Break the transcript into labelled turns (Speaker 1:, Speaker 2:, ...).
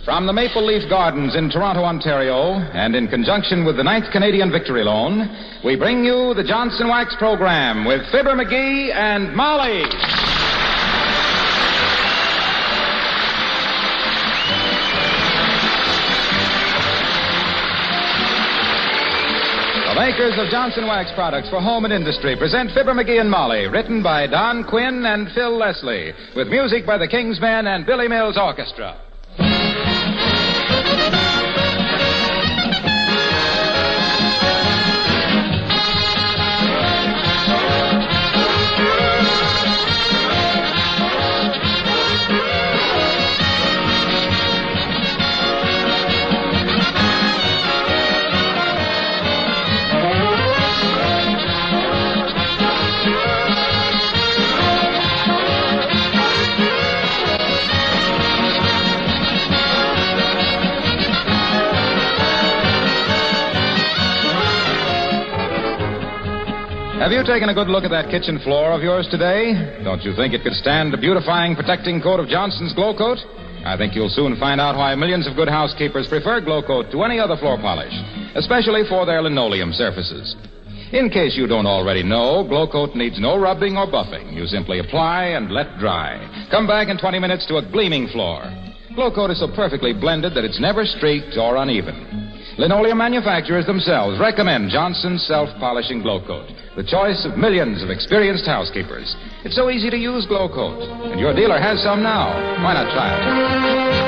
Speaker 1: From the Maple Leaf Gardens in Toronto, Ontario, and in conjunction with the 9th Canadian Victory Loan, we bring you the Johnson Wax Program with Fibber McGee and Molly. The makers of Johnson Wax products for home and industry present Fibber McGee and Molly, written by Don Quinn and Phil Leslie, with music by the King's Men and Billy Mills Orchestra. Have you taken a good look at that kitchen floor of yours today? Don't you think it could stand a beautifying, protecting coat of Johnson's Glow Coat? I think you'll soon find out why millions of good housekeepers prefer Glow Coat to any other floor polish, especially for their linoleum surfaces. In case you don't already know, Glow Coat needs no rubbing or buffing. You simply apply and let dry. Come back in 20 minutes to a gleaming floor. Glow Coat is so perfectly blended that it's never streaked or uneven. Linoleum manufacturers themselves recommend Johnson's self-polishing Glow Coat, the choice of millions of experienced housekeepers. It's so easy to use Glow Coat, and your dealer has some now. Why not try it?